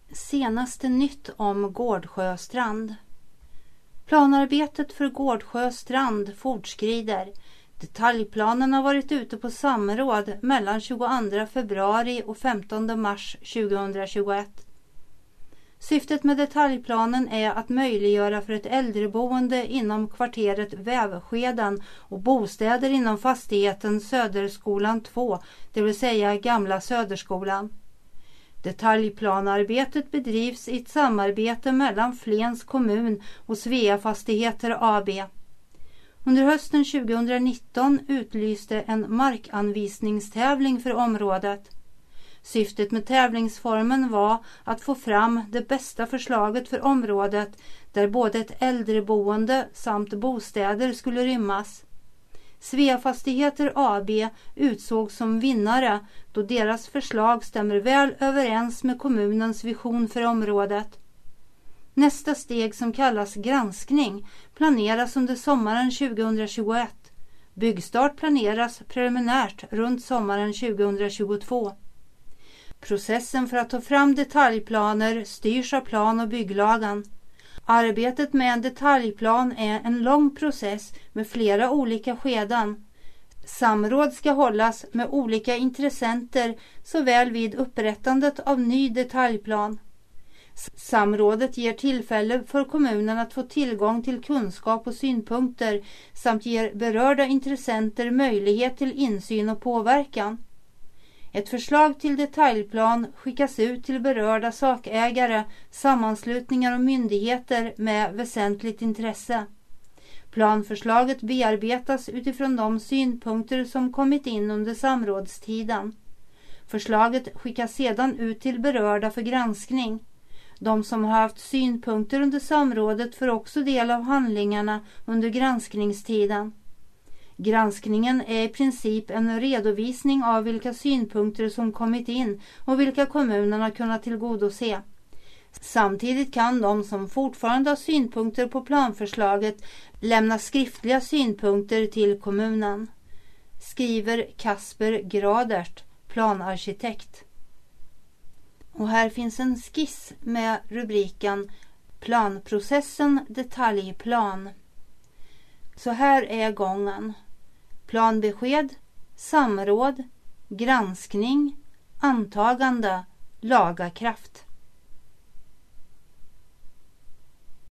Senaste nytt om Gårdsjöstrand. Planarbetet för Gårdsjöstrand fortskrider. Detaljplanen har varit ute på samråd mellan 22 februari och 15 mars 2021. Syftet med detaljplanen är att möjliggöra för ett äldreboende inom kvarteret Vävskeden och bostäder inom fastigheten Söderskolan 2, det vill säga Gamla Söderskolan. Detaljplanarbetet bedrivs i ett samarbete mellan Flens kommun och Svea Fastigheter AB. Under hösten 2019 utlyste en markanvisningstävling för området. Syftet med tävlingsformen var att få fram det bästa förslaget för området där både ett äldreboende samt bostäder skulle rymmas. Svea Fastigheter AB utsågs som vinnare då deras förslag stämmer väl överens med kommunens vision för området. Nästa steg, som kallas granskning, planeras under sommaren 2021. Byggstart planeras preliminärt runt sommaren 2022. Processen för att ta fram detaljplaner styrs av plan- och bygglagen. Arbetet med en detaljplan är en lång process med flera olika skeden. Samråd ska hållas med olika intressenter såväl vid upprättandet av ny detaljplan. Samrådet ger tillfälle för kommunen att få tillgång till kunskap och synpunkter samt ger berörda intressenter möjlighet till insyn och påverkan. Ett förslag till detaljplan skickas ut till berörda sakägare, sammanslutningar och myndigheter med väsentligt intresse. Planförslaget bearbetas utifrån de synpunkter som kommit in under samrådstiden. Förslaget skickas sedan ut till berörda för granskning. De som har haft synpunkter under samrådet får också del av handlingarna under granskningstiden. Granskningen är i princip en redovisning av vilka synpunkter som kommit in och vilka kommunerna kunnat tillgodose. Samtidigt kan de som fortfarande har synpunkter på planförslaget lämna skriftliga synpunkter till kommunen. Skriver Kasper Gradert, planarkitekt. Och här finns en skiss med rubriken Planprocessen detaljplan. Så här är gången. Planbesked, samråd, granskning, antagande, lagakraft.